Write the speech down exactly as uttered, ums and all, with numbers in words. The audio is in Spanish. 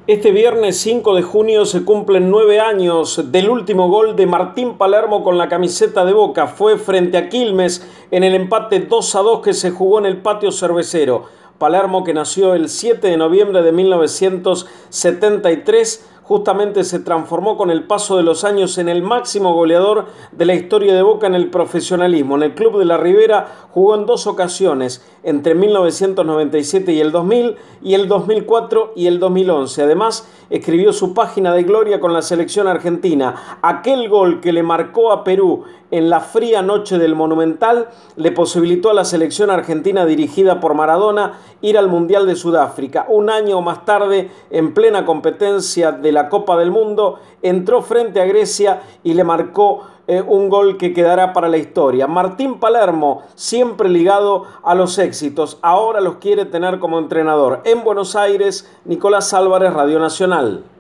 Este viernes cinco de junio se cumplen nueve años del último gol de Martín Palermo con la camiseta de Boca. Fue frente a Quilmes en el empate dos a dos que se jugó en el Patio Cervecero. Palermo, que nació el siete de noviembre de mil novecientos setenta y tres, justamente se transformó con el paso de los años en el máximo goleador de la historia de Boca en el profesionalismo. En el Club de la Ribera jugó en dos ocasiones, entre mil novecientos noventa y siete y el dos mil, y el dos mil cuatro y el dos mil once. Además, escribió su página de gloria con la selección argentina. Aquel gol que le marcó a Perú en la fría noche del Monumental le posibilitó a la selección argentina dirigida por Maradona ir al Mundial de Sudáfrica. Un año más tarde, en plena competencia de la Copa del Mundo, entró frente a Grecia y le marcó eh, un gol que quedará para la historia. Martín Palermo, siempre ligado a los éxitos, ahora los quiere tener como entrenador. En Buenos Aires, Nicolás Álvarez, Radio Nacional.